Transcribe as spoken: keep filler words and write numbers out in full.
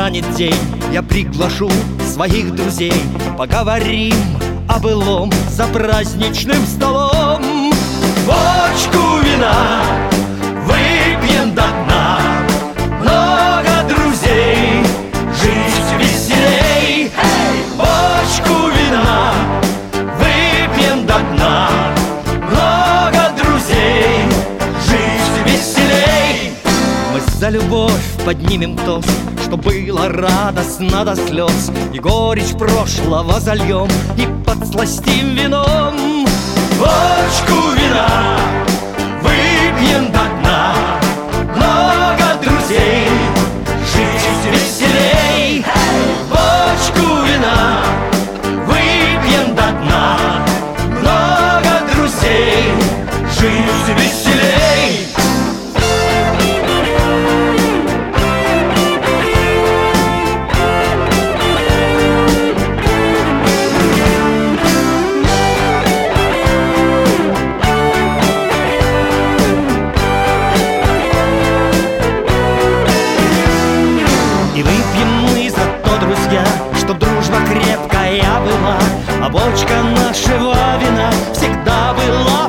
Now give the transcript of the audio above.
настанет день, я приглашу своих друзей. Поговорим о былом за праздничным столом. Бочку вина выпьем до дна, много друзей, жизнь веселей. Бочку вина выпьем до дна, много друзей, жизнь веселей. Мы за любовь поднимем тост, что было радостно до слез, и горечь прошлого зальем и подсластим вином. Бочку вина выпьем до дна, много друзей, жизнь веселей. Бочку вина выпьем до дна, много друзей, жизнь веселей. И выпьем мы за то, друзья, чтоб дружба крепкая была, а бочка нашего вина всегда была.